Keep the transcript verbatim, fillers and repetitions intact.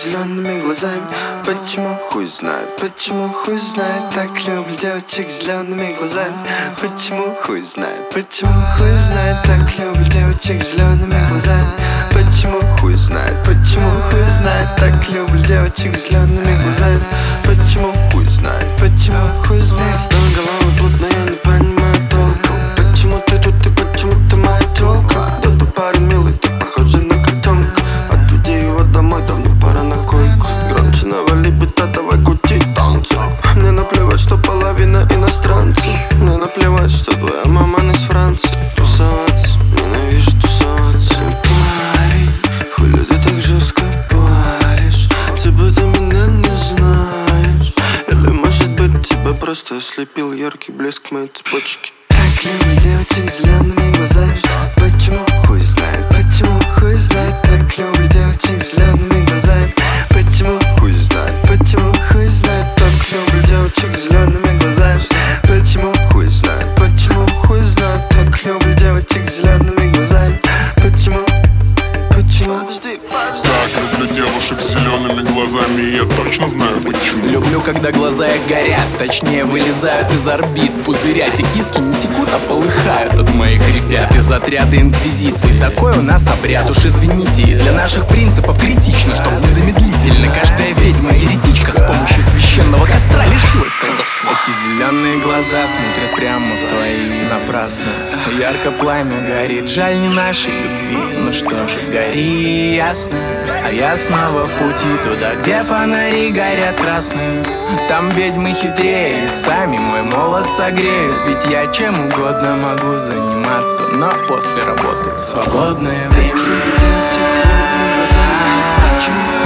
зелеными глазами. Почему, хуй знает, почему, хуй знает. Так люблю девочек с зелеными глазами. Почему, хуй знает, почему, хуй знает. Так люблю девочек с зелеными глазами. Почему, хуй знает, почему, хуй знает. Так люблю девочек с зелеными глазами. Почему, хуй знает, почему, хуй знает. Снова голова плотно, я не понимаю толку. Почему ты тут и почему ты моя тёлка? Да ты парень милый, ты похожий на котенка. Отведи его домой, давно пора на койку. Громче навали бита, давай крути танцы. Мне наплевать, что половина иностранцев. Мне наплевать, что твоя мама не с Франции. Тусоваться, ненавижу тусоваться. Парень, хули ты так жестко паришь? Типа ты меня не знаешь. Или может быть тебя просто ослепил яркий блеск моей цепочки. Так люблю девочек с зелеными глазами. Почему, хуй знает, почему, хуй знает. Так люблю девочек с зелеными глазами. Почему, хуй знает, почему, хуй знает. Так люблю девочек с зелеными глазами. Почему, хуй знает, почему, хуй знает. Так люблю девочек с зелеными глазами. Почему, почему? Подожди, подожди. Так люблю девушек с зелеными глазами, и я точно знаю почему. Люблю, когда глаза их горят, точнее вылезают из орбит пузыря. Киски не текут, а полыхают от моих ребят из отряда инквизиции. Такой у нас обряд, уж извините. Для наших принципов критично, чтоб незамедлительно каждая ведьма еретичка с помощью священного костра лишилась колдовства. Эти зеленые глаза смотрят прямо в твои напрасно. Ярко пламя горит, жаль не нашей любви. Ну что же, гори ясно. А я снова в пути туда, где фонари горят красные. Там ведьмы хитрее, и сами мой молот согреют. Ведь я чем угодно могу заниматься, но после работы свободное время. Девочек с зелеными глазами. Почему?